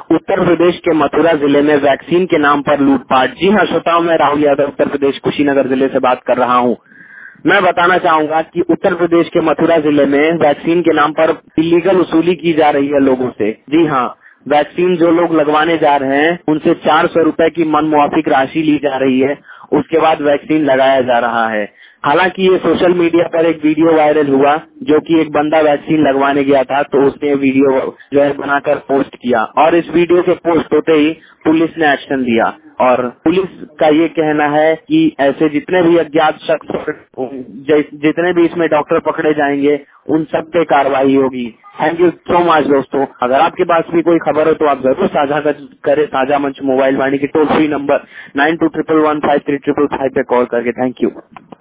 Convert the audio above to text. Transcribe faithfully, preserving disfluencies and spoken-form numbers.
उत्तर प्रदेश के मथुरा जिले में वैक्सीन के नाम पर लूटपाट। जी हाँ श्रोताओं, मैं राहुल यादव उत्तर प्रदेश कुशीनगर जिले से बात कर रहा हूँ। मैं बताना चाहूंगा कि उत्तर प्रदेश के मथुरा जिले में वैक्सीन के नाम पर इलीगल वसूली की जा रही है लोगों से। जी हाँ, वैक्सीन जो लोग लगवाने जा रहे हैं उनसे चार सौ रूपये की मनमुआफिक राशि ली जा रही है, उसके बाद वैक्सीन लगाया जा रहा है। हालांकि ये सोशल मीडिया पर एक वीडियो वायरल हुआ, जो कि एक बंदा वैक्सीन लगवाने गया था तो उसने वीडियो जो है बनाकर पोस्ट किया, और इस वीडियो के पोस्ट होते ही पुलिस ने एक्शन लिया। और पुलिस का ये कहना है कि ऐसे जितने भी अज्ञात शख्स, जितने भी इसमें डॉक्टर पकड़े जाएंगे, उन सब पे कार्रवाई होगी। थैंक यू सो मच दोस्तों। अगर आपके पास भी कोई खबर हो तो आप जरूर साझा करें साझा मंच मोबाइल वाणी के toll free number nine two triple one five three triple five पे कॉल करके। Thank you.